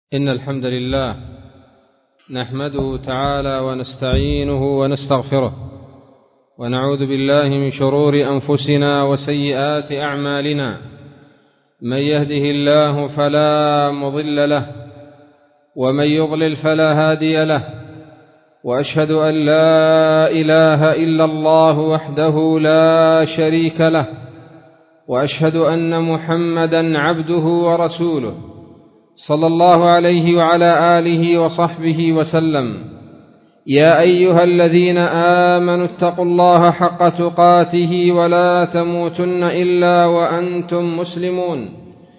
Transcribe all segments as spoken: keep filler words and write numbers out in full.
إن الحمد لله نحمده تعالى ونستعينه ونستغفره ونعوذ بالله من شرور أنفسنا وسيئات أعمالنا. من يهده الله فلا مضل له ومن يضلل فلا هادي له، وأشهد أن لا إله إلا الله وحده لا شريك له، وأشهد أن محمدًا عبده ورسوله صلى الله عليه وعلى آله وصحبه وسلم. يا أيها الذين آمنوا اتقوا الله حق تقاته ولا تموتن إلا وأنتم مسلمون.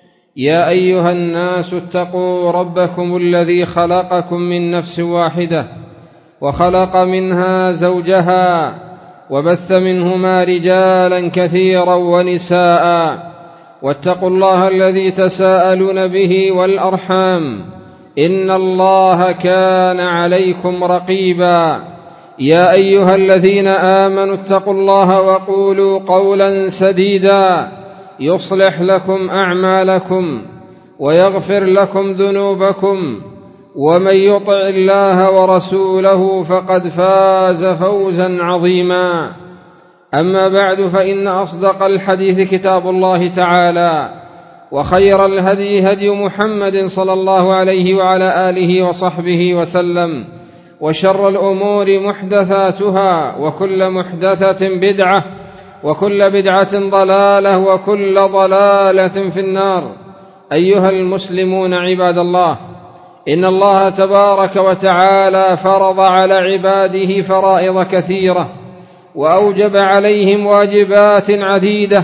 يا أيها الناس اتقوا ربكم الذي خلقكم من نفس واحدة وخلق منها زوجها وبث منهما رجالا كثيرا ونساء، واتقوا الله الذي تساءلون به والأرحام إن الله كان عليكم رقيبا. يا أيها الذين آمنوا اتقوا الله وقولوا قولا سديدا يصلح لكم أعمالكم ويغفر لكم ذنوبكم، ومن يطع الله ورسوله فقد فاز فوزا عظيما. أما بعد، فإن أصدق الحديث كتاب الله تعالى، وخير الهدي هدي محمد صلى الله عليه وعلى آله وصحبه وسلم، وشر الأمور محدثاتها، وكل محدثة بدعة، وكل بدعة ضلالة، وكل ضلالة في النار. أيها المسلمون عباد الله، إن الله تبارك وتعالى فرض على عباده فرائض كثيرة، وأوجب عليهم واجبات عديدة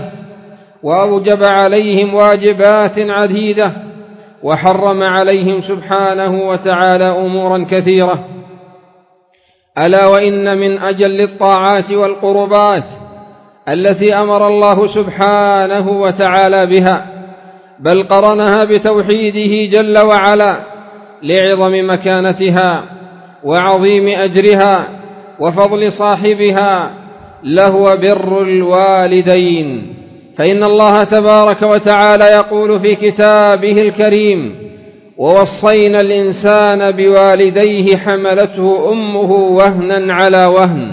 وأوجب عليهم واجبات عديدة وحرم عليهم سبحانه وتعالى أمورا كثيرة. ألا وإن من أجل الطاعات والقربات التي أمر الله سبحانه وتعالى بها، بل قرنها بتوحيده جل وعلا لعظم مكانتها وعظيم أجرها وفضل صاحبها، لهو بر الوالدين. فإن الله تبارك وتعالى يقول في كتابه الكريم: ووصينا الإنسان بوالديه حملته أمه وهنا على وهن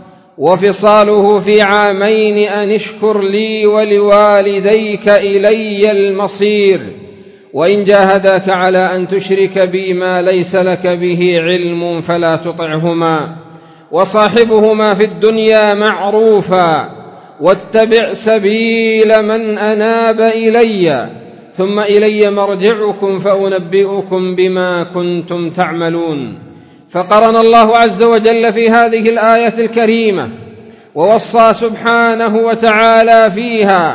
وفصاله في عامين أن اشكر لي ولوالديك إلي المصير، وإن جاهداك على أن تشرك بي ما ليس لك به علم فلا تطعهما، وصاحبهما في الدنيا معروفا، واتبع سبيل من أناب إلي ثم إلي مرجعكم فأنبئكم بما كنتم تعملون. فقرن الله عز وجل في هذه الآية الكريمة ووصى سبحانه وتعالى فيها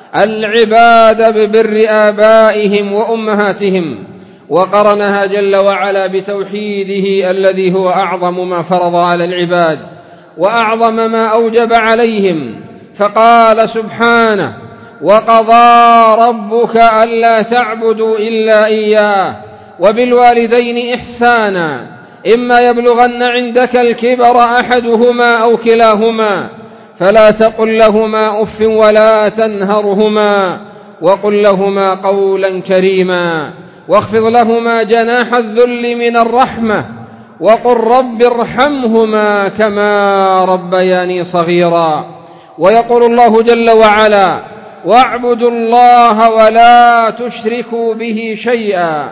العباد ببر آبائهم وأمهاتهم، وقرنها جل وعلا بتوحيده الذي هو أعظم ما فرض على العباد وأعظم ما أوجب عليهم. فقال سبحانه: وقضى ربك ألا تعبدوا إلا إياه وبالوالدين إحسانا إما يبلغن عندك الكبر أحدهما أو كلاهما فلا تقل لهما أف ولا تنهرهما وقل لهما قولا كريما واخفض لهما جناح الذل من الرحمة وقل رب ارحمهما كما ربياني صغيرا. ويقول الله جل وعلا: واعبدوا الله ولا تشركوا به شيئا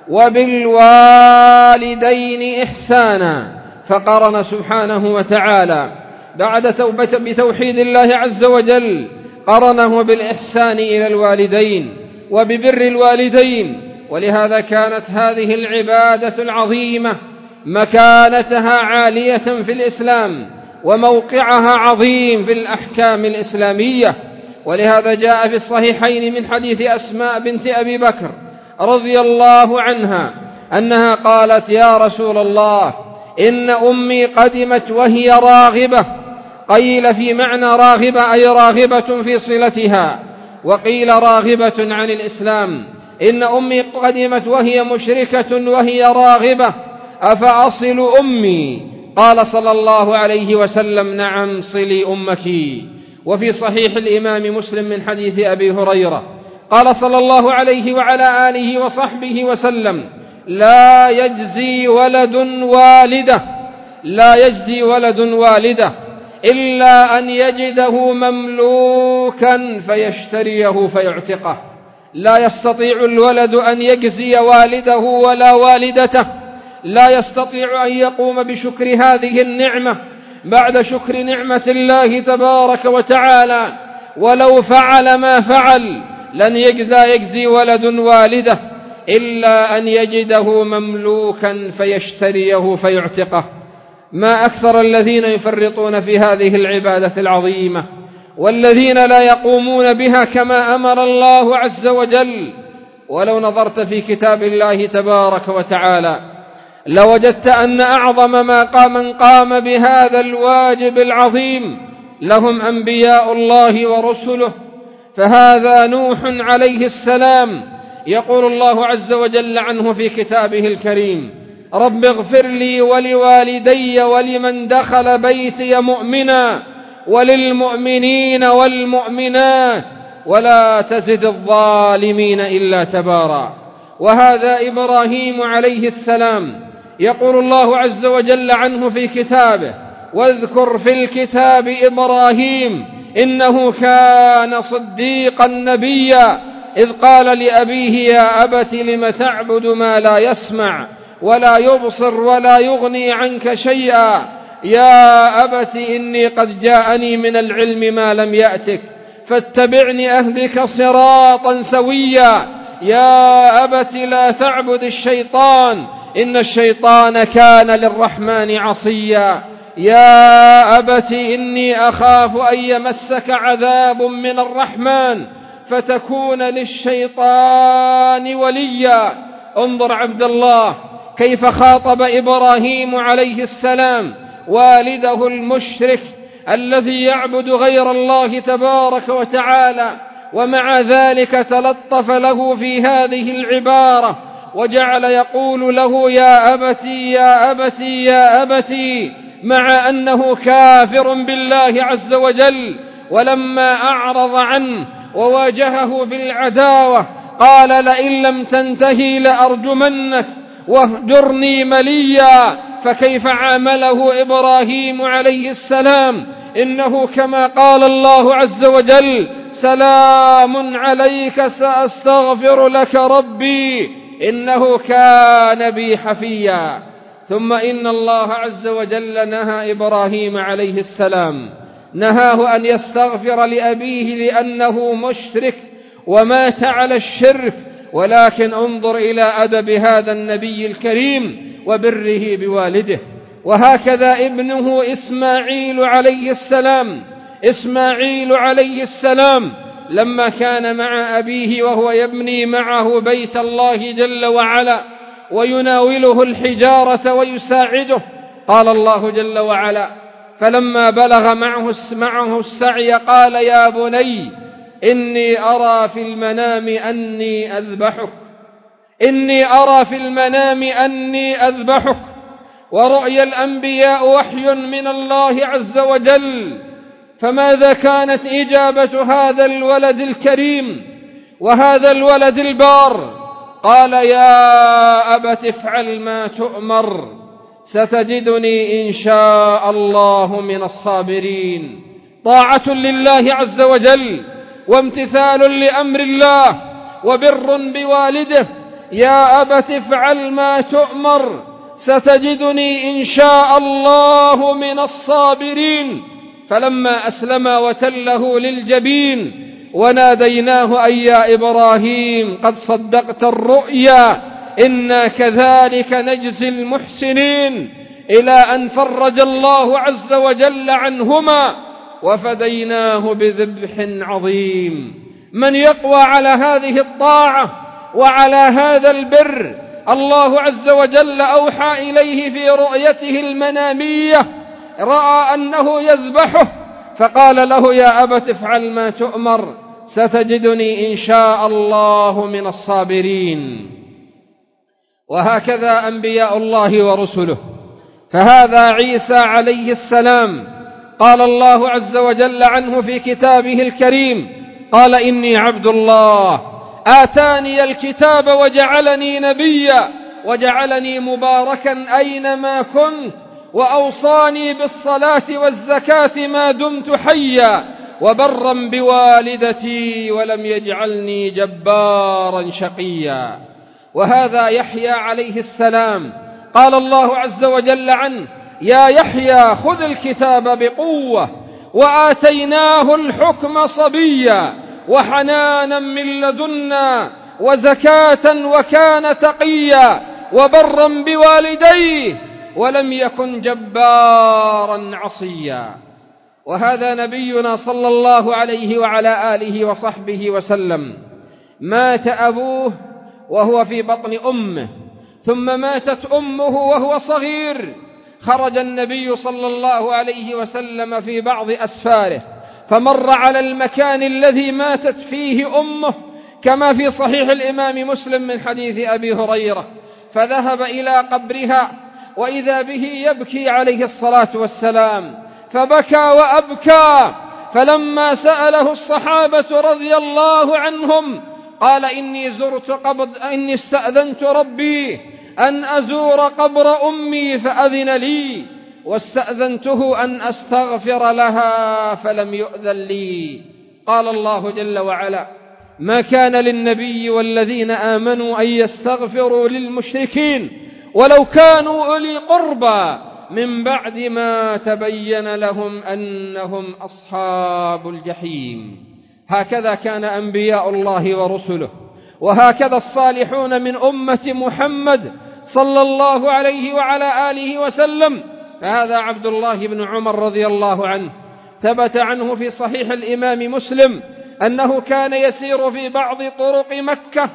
وبالوالدين إحسانا. فقرن سبحانه وتعالى بعد توبة بتوحيد الله عز وجل قرنه بالإحسان إلى الوالدين وببر الوالدين. ولهذا كانت هذه العبادة العظيمة مكانتها عالية في الإسلام وموقعها عظيم في الأحكام الإسلامية. ولهذا جاء في الصحيحين من حديث أسماء بنت أبي بكر رضي الله عنها أنها قالت: يا رسول الله، إن أمي قدمت وهي راغبة. قيل في معنى راغبة أي راغبة في صلتها، وقيل راغبة عن الإسلام. إن أمي قدمت وهي مشركة وهي راغبة، أفأصل أمي؟ قال صلى الله عليه وسلم: نعم، صلي أمك. وفي صحيح الإمام مسلم من حديث أبي هريرة قال صلى الله عليه وعلى آله وصحبه وسلم: لا يجزي ولد والده لا يجزي ولد والده إلا أن يجده مملوكا فيشتريه فيعتقه. لا يستطيع الولد أن يجزي والده ولا والدته، لا يستطيع أن يقوم بشكر هذه النعمة بعد شكر نعمة الله تبارك وتعالى، ولو فعل ما فعل لن يجزى يجزي ولد والده إلا أن يجده مملوكا فيشتريه فيعتقه. ما أكثر الذين يفرطون في هذه العبادة العظيمة، والذين لا يقومون بها كما أمر الله عز وجل. ولو نظرت في كتاب الله تبارك وتعالى لوجدت أن أعظم ما قام قام بهذا الواجب العظيم لهم أنبياء الله ورسله. فهذا نوح عليه السلام يقول الله عز وجل عنه في كتابه الكريم: رب اغفر لي ولوالدي ولمن دخل بيتي مؤمنا وللمؤمنين والمؤمنات ولا تزد الظالمين إلا تبارا. وهذا إبراهيم عليه السلام يقول الله عز وجل عنه في كتابه: واذكر في الكتاب إبراهيم إنه كان صديقا نبيا إذ قال لأبيه يا أبت لم تعبد ما لا يسمع ولا يبصر ولا يغني عنك شيئا يا أبت إني قد جاءني من العلم ما لم يأتك فاتبعني أهدك صراطا سويا يا أبت لا تعبد الشيطان إن الشيطان كان للرحمن عصيا يا أبت إني أخاف أن يمسك عذاب من الرحمن فتكون للشيطان وليا. انظر عبد الله كيف خاطب إبراهيم عليه السلام والده المشرك الذي يعبد غير الله تبارك وتعالى، ومع ذلك تلطف له في هذه العبارة وجعل يقول له يا أبتي يا أبتي يا أبتي، مع أنه كافر بالله عز وجل. ولما أعرض عنه وواجهه بالعداوة قال لئن لم تنتهي لأرجمنك واهجرني مليا. فكيف عامله إبراهيم عليه السلام؟ إنه كما قال الله عز وجل: سلام عليك سأستغفر لك ربي إنه كان بي حفيا. ثم إن الله عز وجل نهى إبراهيم عليه السلام، نهاه أن يستغفر لأبيه لأنه مشرك ومات على الشرك. ولكن انظر إلى أدب هذا النبي الكريم وبره بوالده. وهكذا ابنه إسماعيل عليه السلام إسماعيل عليه السلام لما كان مع أبيه وهو يبني معه بيت الله جل وعلا ويناوله الحجارة ويساعده، قال الله جل وعلا: فلما بلغ معه معه السعي قال يا بني إني أرى في المنام أني أذبحك إني أرى في المنام أني أذبحك. ورؤيا الأنبياء وحي من الله عز وجل. فماذا كانت إجابة هذا الولد الكريم وهذا الولد البار؟ قال يا أبت افعل ما تؤمر ستجدني إن شاء الله من الصابرين. طاعة لله عز وجل وامتثال لأمر الله وبر بوالده. يا أبت افعل ما تؤمر ستجدني إن شاء الله من الصابرين. فلما أسلم وتله للجبين وناديناه أي يا إبراهيم قد صدقت الرؤيا إنا كذلك نجزي المحسنين، إلى أن فرج الله عز وجل عنهما وفديناه بذبح عظيم. من يقوى على هذه الطاعة وعلى هذا البر؟ الله عز وجل أوحى إليه في رؤيته المنامية، رأى أنه يذبحه فقال له يا أبت افعل ما تؤمر ستجدني إن شاء الله من الصابرين. وهكذا أنبياء الله ورسله. فهذا عيسى عليه السلام قال الله عز وجل عنه في كتابه الكريم: قال إني عبد الله آتاني الكتاب وجعلني نبيا وجعلني مباركا أينما كنت، وأوصاني بالصلاة والزكاة ما دمت حيا، وبرا بوالدتي ولم يجعلني جبارا شقيا. وهذا يحيى عليه السلام قال الله عز وجل عنه: يا يحيى خذ الكتاب بقوة وآتيناه الحكم صبيا وحنانا من لدنا وزكاة وكان تقيا وبرا بوالديه ولم يكن جبارا عصيا. وهذا نبينا صلى الله عليه وعلى آله وصحبه وسلم، مات أبوه وهو في بطن أمه، ثم ماتت أمه وهو صغير. خرج النبي صلى الله عليه وسلم في بعض أسفاره فمر على المكان الذي ماتت فيه أمه، كما في صحيح الإمام مسلم من حديث أبي هريرة، فذهب إلى قبرها وإذا به يبكي عليه الصلاة والسلام، فبكى وأبكى. فلما سأله الصحابة رضي الله عنهم قال: إني زرت قبر إني استأذنت ربي أن أزور قبر أمي فأذن لي، واستأذنته أن أستغفر لها فلم يؤذن لي. قال الله جل وعلا: ما كان للنبي والذين آمنوا أن يستغفروا للمشركين ولو كانوا أولي قربى من بعد ما تبين لهم أنهم أصحاب الجحيم. هكذا كان أنبياء الله ورسله، وهكذا الصالحون من أمة محمد صلى الله عليه وعلى آله وسلم. فهذا عبد الله بن عمر رضي الله عنه، ثبت عنه في صحيح الإمام مسلم أنه كان يسير في بعض طرق مكة،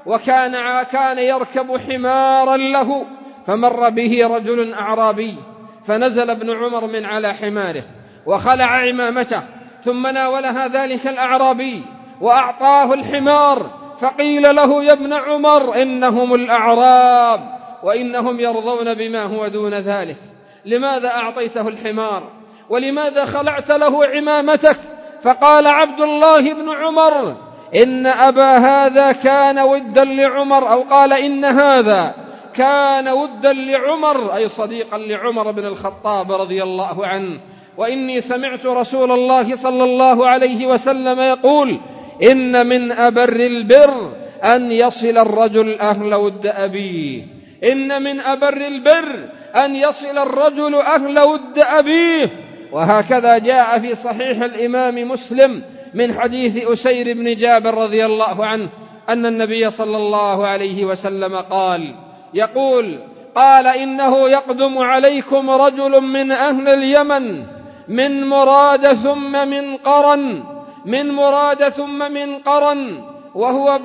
وكان كان يركب حمارا له، فمر به رجل أعرابي، فنزل ابن عمر من على حماره وخلع عمامته، ثم ناولها ذلك الأعرابي وأعطاه الحمار، فقيل له: يا ابن عمر إنهم الأعراب وإنهم يرضون بما هو دون ذلك، لماذا أعطيته الحمار ولماذا خلعت له عمامتك؟ فقال عبد الله بن عمر: إن أبا هذا كان ودا لعمر، أو قال إن هذا كان ودا لعمر، أي صديقا لعمر بن الخطاب رضي الله عنه، وإني سمعت رسول الله صلى الله عليه وسلم يقول: إن من أبر البر أن يصل الرجل أهل ود أبيه، إن من أبر البر أن يصل الرجل أهل ود أبيه. وهكذا جاء في صحيح الإمام مسلم من حديث أسير بن جابر رضي الله عنه أن النبي صلى الله عليه وسلم قال يقول قال: إنه يقدم عليكم رجل من أهل اليمن من مراد ثم من قرن من مراد ثم من قرن وهو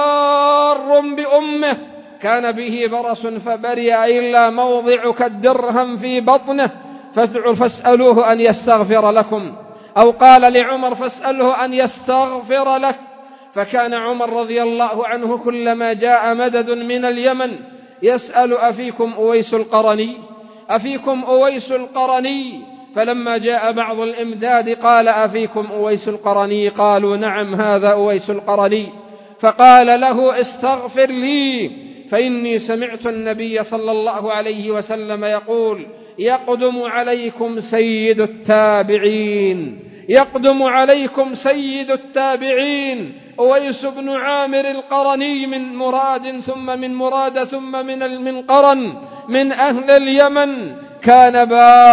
بار بأمه، كان به برص فبرئ إلا موضع كالدرهم في بطنه، فاسألوه أن يستغفر لكم، أو قال لعمر: فاسأله أن يستغفر لك. فكان عمر رضي الله عنه كلما جاء مدد من اليمن يسأل: أفيكم أويس القرني أفيكم أويس القرني فلما جاء بعض الإمداد قال: أفيكم أويس القرني؟ قالوا: نعم، هذا أويس القرني. فقال له: استغفر لي، فإني سمعت النبي صلى الله عليه وسلم يقول: يقدم عليكم سيد التابعين يقدم عليكم سيد التابعين أويس بن عامر القرني من مراد ثم من مراد ثم من من قرن من أهل اليمن، كان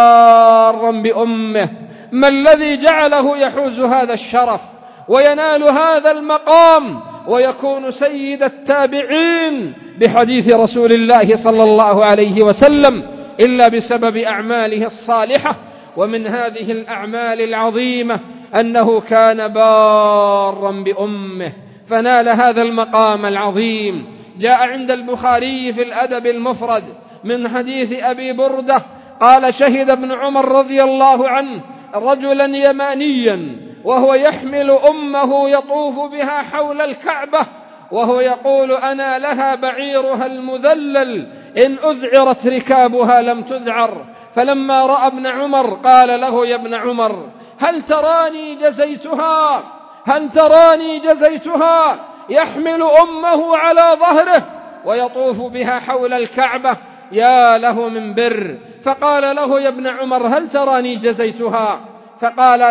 بارا بأمه. ما الذي جعله يحوز هذا الشرف وينال هذا المقام ويكون سيد التابعين بحديث رسول الله صلى الله عليه وسلم إلا بسبب أعماله الصالحة؟ ومن هذه الأعمال العظيمة أنه كان بارا بأمه فنال هذا المقام العظيم. جاء عند البخاري في الأدب المفرد من حديث أبي بردة قال: شهد ابن عمر رضي الله عنه رجلا يمانيا وهو يحمل أمه يطوف بها حول الكعبة، وهو يقول: أنا لها بعيرها المذلل، إن أذعرت ركابها لم تذعر. فلما رأى ابن عمر قال له: يا ابن عمر، هل تراني جزيتها هل تراني جزيتها يحمل أمه على ظهره ويطوف بها حول الكعبة، يا له من بر. فقال له: يا ابن عمر، هل تراني جزيتها؟ فقال: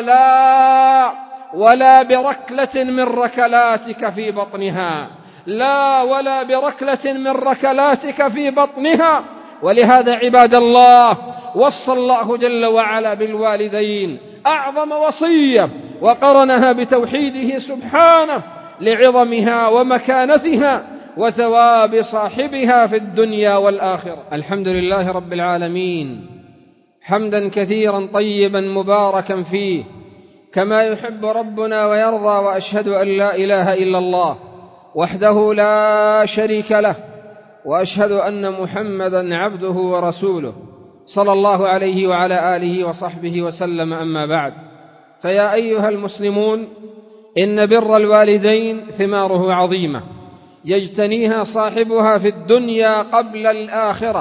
لا، ولا بركلة من ركلاتك في بطنها، لا ولا بركلة من ركلاتك في بطنها. ولهذا عباد الله وصى الله جل وعلا بالوالدين أعظم وصية، وقرنها بتوحيده سبحانه لعظمها ومكانتها وثواب صاحبها في الدنيا والآخرة. الحمد لله رب العالمين، حمدا كثيرا طيبا مباركا فيه كما يحب ربنا ويرضى، وأشهد أن لا إله إلا الله وحده لا شريك له، وأشهد أن محمدا عبده ورسوله صلى الله عليه وعلى آله وصحبه وسلم. أما بعد، فيا أيها المسلمون، إن بر الوالدين ثماره عظيمة يجتنيها صاحبها في الدنيا قبل الآخرة،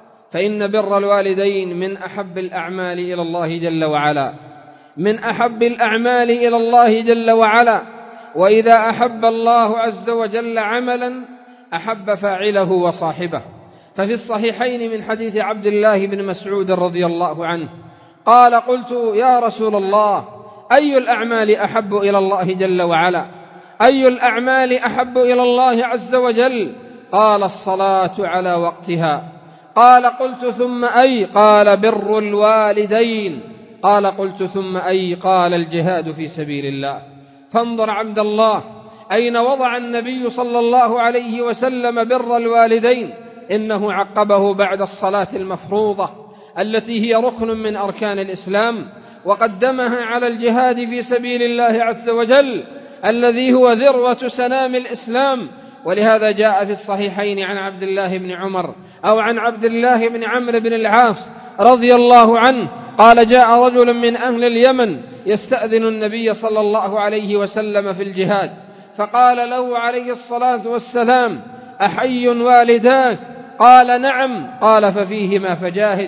فإن بر الوالدين من أحب الأعمال إلى الله جل وعلا، من أحب الأعمال إلى الله جل وعلا. وإذا أحب الله عز وجل عملا أحب فاعله وصاحبه. ففي الصحيحين من حديث عبد الله بن مسعود رضي الله عنه قال: قلت: يا رسول الله، أي الأعمال أحب إلى الله جل وعلا؟ أي الأعمال أحب إلى الله عز وجل؟ قال: الصلاة على وقتها. قال: قلت: ثم أي؟ قال: بر الوالدين. قال: قلت: ثم أي؟ قال: الجهاد في سبيل الله. فانظر عبد الله أين وضع النبي صلى الله عليه وسلم بر الوالدين. إنه عقبه بعد الصلاة المفروضة التي هي ركن من أركان الإسلام، وقدمها على الجهاد في سبيل الله عز وجل الذي هو ذروة سنام الإسلام. ولهذا جاء في الصحيحين عن عبد الله بن عمر أو عن عبد الله بن عمرو بن العاص رضي الله عنه قال: جاء رجل من أهل اليمن يستأذن النبي صلى الله عليه وسلم في الجهاد، فقال له عليه الصلاة والسلام: أحي والداك؟ قال: نعم. قال: ففيهما فجاهد.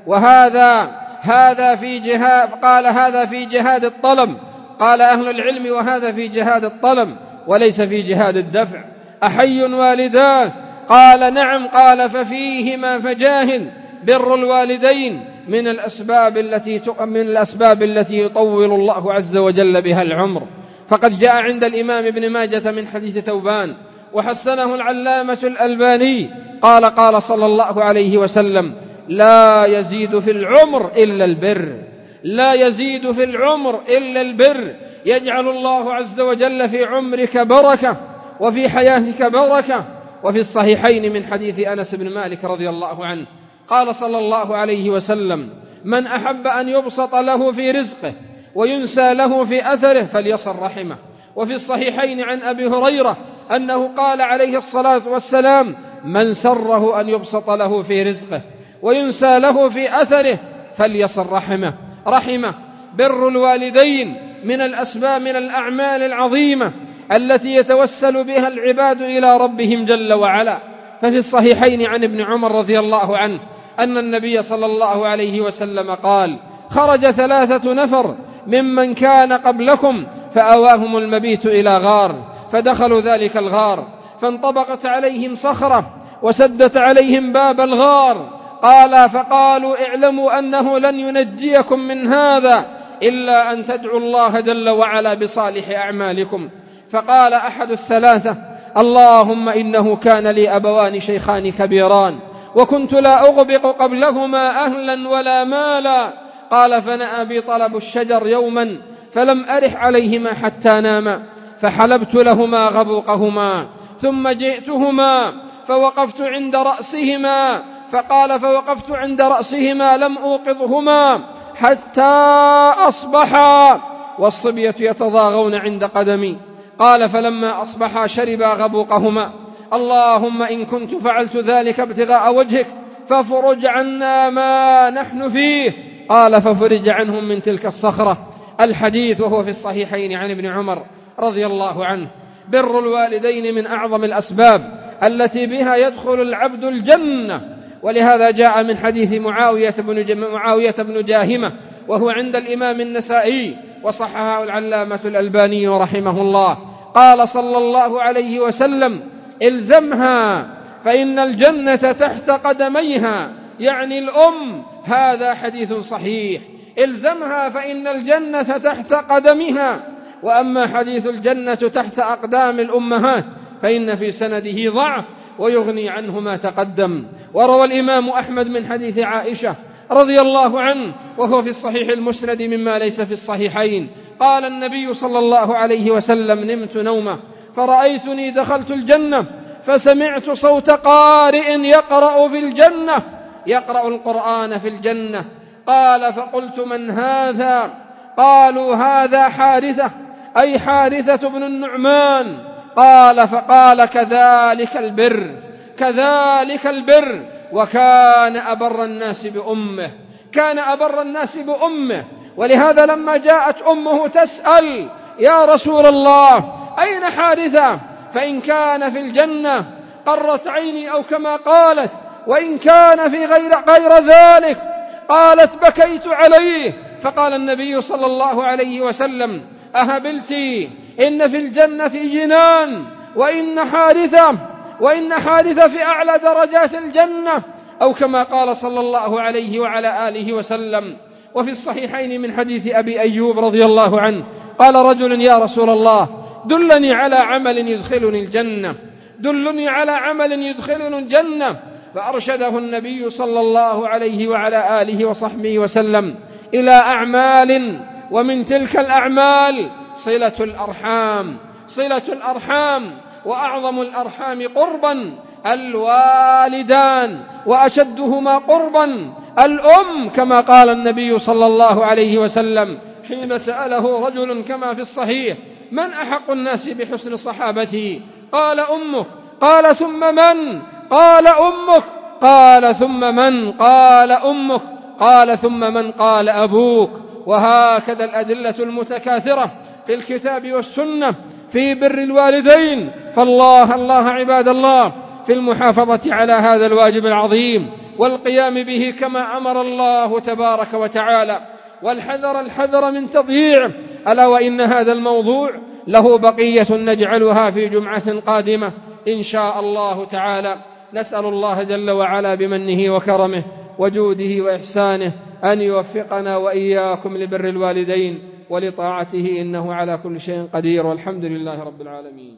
وهذا هذا في جهاد قال: هذا في جهاد الطلب. قال أهل العلم: وهذا في جهاد الطلب وليس في جهاد الدفع. أحي والداك؟ قال: نعم. قال: ففيهما فجاهد. بر الوالدين من الأسباب التي من الأسباب التي يطول الله عز وجل بها العمر. فقد جاء عند الإمام ابن ماجة من حديث ثوبان وحسنه العلامة الألباني قال: قال صلى الله عليه وسلم: لا يزيد في العمر إلا البر، لا يزيد في العمر إلا البر. يجعل الله عز وجل في عمرك بركة وفي حياتك بركة. وفي الصحيحين من حديث أنس بن مالك رضي الله عنه قال صلى الله عليه وسلم: من أحب أن يبسط له في رزقه وينسى له في أثره فليصل رحمه. وفي الصحيحين عن أبي هريرة أنه قال عليه الصلاة والسلام: من سره أن يبسط له في رزقه وينسى له في أثره فليصل رحمه. رحمه. بر الوالدين من الأسباب من الأعمال العظيمة التي يتوسل بها العباد إلى ربهم جل وعلا. ففي الصحيحين عن ابن عمر رضي الله عنه أن النبي صلى الله عليه وسلم قال: خرج ثلاثة نفر ممن كان قبلكم فأواهم المبيت إلى غار، فدخلوا ذلك الغار فانطبقت عليهم صخرة وسدت عليهم باب الغار. قال: فقالوا: اعلموا أنه لن ينجيكم من هذا إلا أن تدعوا الله جل وعلا بصالح أعمالكم. فقال أحد الثلاثة: اللهم إنه كان لي أبوان شيخان كبيران وكنت لا أغبق قبلهما أهلا ولا مالا. قال: فنأى بي طلب الشجر يوما فلم أرح عليهما حتى ناما، فحلبت لهما غبوقهما ثم جئتهما فوقفت عند رأسهما. فقال: فوقفت عند رأسهما لم أوقظهما حتى أصبحا والصبية يتضاغون عند قدمي. قال: فلما أصبحا شربا غبوقهما. اللهم إن كنت فعلت ذلك ابتغاء وجهك فافرج عنا ما نحن فيه. قال: ففرج عنهم من تلك الصخرة. الحديث وهو في الصحيحين عن ابن عمر رضي الله عنه. بر الوالدين من أعظم الأسباب التي بها يدخل العبد الجنة. ولهذا جاء من حديث معاوية بن معاوية بن جاهمة وهو عند الإمام النسائي وصححه العلامة الألباني رحمه الله. قال صلى الله عليه وسلم: الزمها فإن الجنة تحت قدميها، يعني الأم. هذا حديث صحيح، الزمها فإن الجنة تحت قدمها. وأما حديث الجنة تحت أقدام الأمهات فإن في سنده ضعف ويغني عنه ما تقدم. وروى الإمام أحمد من حديث عائشة رضي الله عنه وهو في الصحيح المسند مما ليس في الصحيحين، قال النبي صلى الله عليه وسلم: نمت نومة فرأيتني دخلت الجنة فسمعت صوت قارئ يقرأ في الجنة، يقرأ القرآن في الجنة. قال: فقلت: من هذا؟ قالوا: هذا حارثة، أي حارثة بن النعمان. قال: فقال: كذلك البر، كذلك البر، وكان أبر الناس بأمه، كان أبر الناس بأمه. ولهذا لما جاءت أمه تسأل: يا رسول الله أين حارثة؟ فإن كان في الجنة قرت عيني، أو كما قالت، وإن كان في غير, غير ذلك قالت بكيت عليه. فقال النبي صلى الله عليه وسلم: أهبلتي؟ إن في الجنة جنان، وإن حارثة وإن حارثة في أعلى درجات الجنة، أو كما قال صلى الله عليه وعلى آله وسلم. وفي الصحيحين من حديث أبي أيوب رضي الله عنه قال رجل: يا رسول الله دلني على عمل يدخلني الجنة، دلني على عمل يدخلني الجنة. فأرشده النبي صلى الله عليه وعلى آله وصحبه وسلم إلى أعمال، ومن تلك الأعمال صلة الأرحام، صلة الأرحام. وأعظم الأرحام قربا الوالدان، وأشدهما قربا الأم، كما قال النبي صلى الله عليه وسلم حين سأله رجل كما في الصحيح: من أحق الناس بحسن صحابتي؟ قال: أمك. قال: ثم من؟ قال: أمك. قال: ثم من؟ قال: أمك. قال: ثم من؟ قال: أبوك. وهكذا الأدلة المتكاثرة في الكتاب والسنة في بر الوالدين. فالله الله عباد الله في المحافظة على هذا الواجب العظيم والقيام به كما أمر الله تبارك وتعالى، والحذر الحذر من تضييعه. ألا وإن هذا الموضوع له بقية نجعلها في جمعة قادمة إن شاء الله تعالى. نسأل الله جل وعلا بمنه وكرمه وجوده وإحسانه أن يوفقنا وإياكم لبر الوالدين ولطاعته، إنه على كل شيء قدير، والحمد لله رب العالمين.